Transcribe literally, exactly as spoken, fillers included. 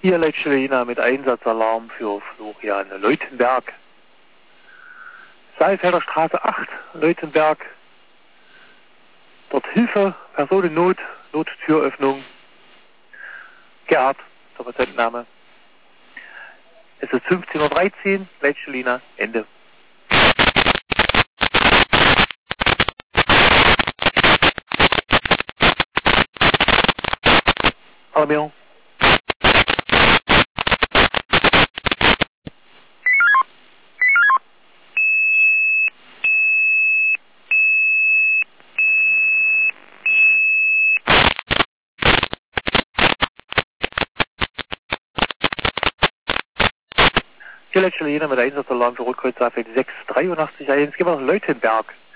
Hier Leitstelle mit Einsatzalarm für Florian Leutenberg. Saalfelder Straße acht, Leutenberg. Dort Hilfe, Personennot, Nottüröffnung. Gerhard, der Patientenname. Es ist fünfzehn Uhr dreizehn, Leitstelle Ende. Alarmierung. Hier Leitstelle mit Einsatzalarm für Rotkreuz A F sechs drei acht eins. Gehen wir nach Leutenberg.